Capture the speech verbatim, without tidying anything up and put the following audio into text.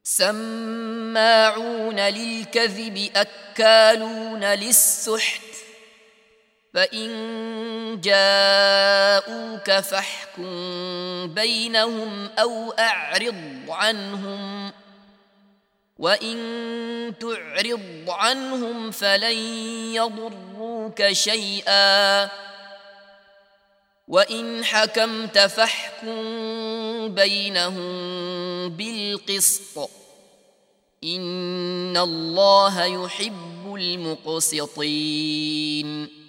سماعون للكذب أكالون للسحت فإن جاءوك فاحكم بينهم أو أعرض عنهم وإن تعرض عنهم فلن يضروك شيئا وإن حكمت فاحكم بينهم بالقسط إن الله يحب المقسطين